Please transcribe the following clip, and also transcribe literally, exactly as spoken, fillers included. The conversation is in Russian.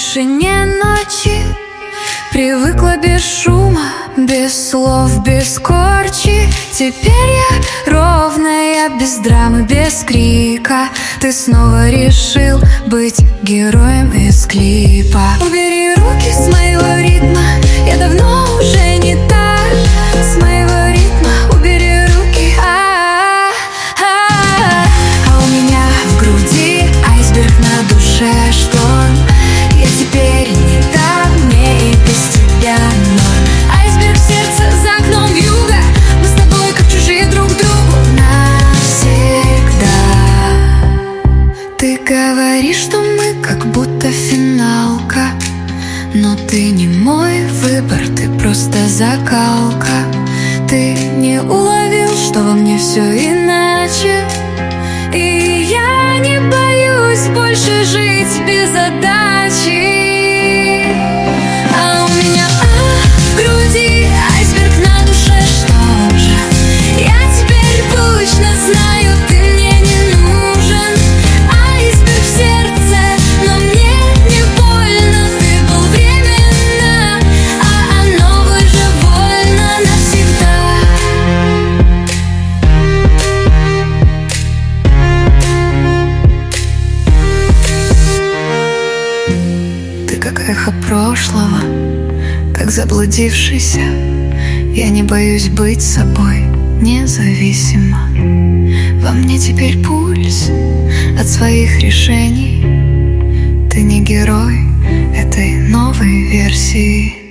тишине ночи привыкла без шума, без слов, без корчи. Теперь я ровная, без драмы, без крика. Ты снова решил быть героем из клипа. Убери руки с моего ритма, я давно уже не та. С моего ритма убери руки. А-а-а. А у меня в груди айсберг, на душе шторм. Я теперь не та, мне и без тебя норм. Айсберг в сердце за окном юга. Мы с тобой как чужие друг другу навсегда. Ты говоришь, что мы как будто финалка, но ты не мой выбор, ты просто закалка. Ты не уловил, что во мне все иначе, и я не боюсь больше жить без задачи. А у меня а, в груди айсберг, на душе что же? Я теперь точно знаю, ты мне не нужен. Айсберг в сердце, но мне не больно. Ты был временно, а оно уже вольно навсегда. Ты как эхо прошлого, как заблудившийся. Я не боюсь быть собой независимо. Во мне теперь пульс от своих решений. Ты не герой этой новой версии.